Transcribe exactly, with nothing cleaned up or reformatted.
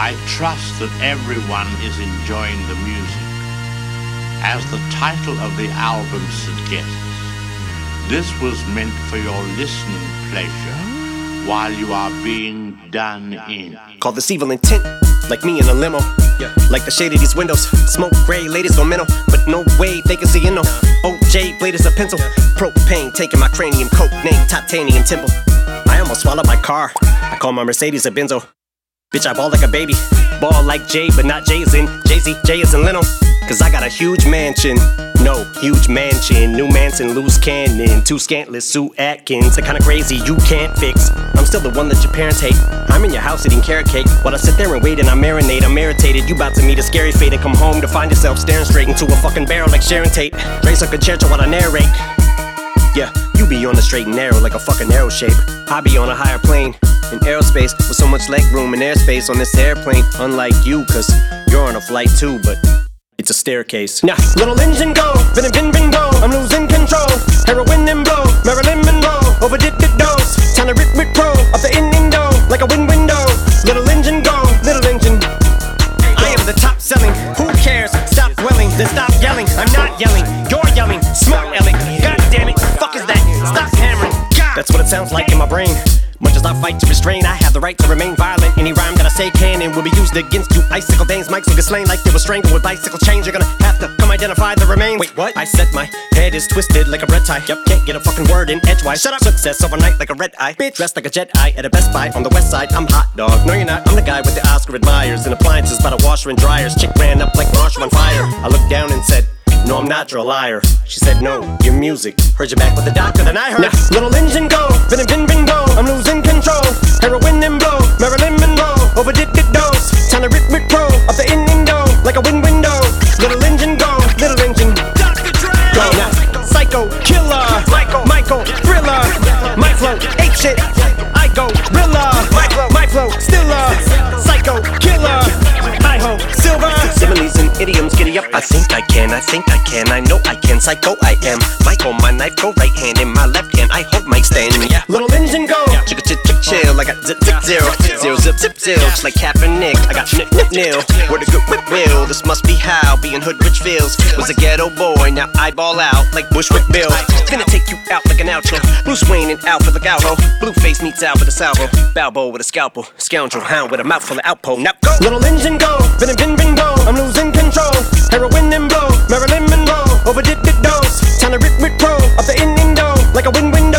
I trust that everyone is enjoying the music. As the title of the album suggests, this was meant for your listening pleasure while you are being done in. Call this evil intent, like me in a limo. Yeah. Like the shade of these windows, smoke gray, ladies go mental, but no way they can see you know. O J blade is a pencil, propane taking my cranium, coke name, titanium temple. I almost swallowed my car, I call my Mercedes a Benzo. Bitch, I ball like a baby, ball like Jay, but not Jay's in Jay-Z, Jay is in Leno. Cause I got a huge mansion, no, huge mansion. New Manson, loose cannon, too scantless, Sue Atkins. The kinda crazy you can't fix. I'm still the one that your parents hate. I'm in your house eating carrot cake while I sit there and wait and I marinate. I'm irritated, you about to meet a scary fate and come home to find yourself staring straight into a fucking barrel like Sharon Tate. Raise like a chair to while I narrate. Yeah, you be on the straight and narrow like a fucking arrow shape. I be on a higher plane in aerospace with so much leg room and airspace on this airplane. Unlike you, cause you're on a flight too, but it's a staircase. Now, little engine go, vin vin vin go. I'm losing control. Heroin and blow, Marilyn Monroe. Overdid the dose. Time to rip rip pro up the in window like a wind window. Little engine go, little engine. I am the top selling. Who cares? Stop dwelling, then stop yelling. I'm not yelling, you're yelling. Smart Alec. God damn it, fuck is that? Stop hammering. God. That's what it sounds like in my brain. Much as I fight to restrain, I have the right to remain violent. Any rhyme that I say can and will be used against you. Icicle veins, mics will get slain like they were strangled with bicycle chains. You're gonna have to come identify the remains. Wait, what? I said my head is twisted like a red tie. Yep, can't get a fucking word in edgewise. Shut up. Success overnight like a red eye. Bitch, dressed like a jet eye at a Best Buy on the west side. I'm hot dog. No, you're not. I'm the guy with the Oscar admirers and appliances by the washer and dryers. Chick ran up like Marshall on fire. I looked down and said, no, I'm not, you're a liar. She said, no, your music. Heard you back with the doctor, then I heard. Now, little engine go, vin vin vin go. I'm losing control. Heroin and blow, Marilyn Monroe. Overdid the dose. Time to rip rip pro up the in window like a wind window. Little engine go, little engine go. Now, psycho killer, Michael, Michael thriller. My flow, ape shit. I go thriller. My flow, my flow, stiller. Psycho killer. I ho, silver. Similes and idioms, giddy up. I think I can, I think I can, I know I can. Psycho I am. Michael, my knife go right hand in my left hand. I hold my stand. Yeah. Little engine go. Chicka chick chick chill. I got zip zip zero. Zero zip zip zilch like Kaepernick. I got nip nip nil. Where the good whip will. This must be how being hood rich feels. Was a ghetto boy, now I ball out like Bushwick Bill. Gonna take you out like an outro. Bruce Wayne and Alfred like Alho. Blueface meets Al with a salvo. Balbo with a scalpel. Scoundrel hound with a mouthful of outpo. Now go. Little engine go. Vin vin vin go. I'm losing control. Heroin and blow. Marilyn Monroe. Overdid the dose. Time to rip rip pro up the in window like a wind window.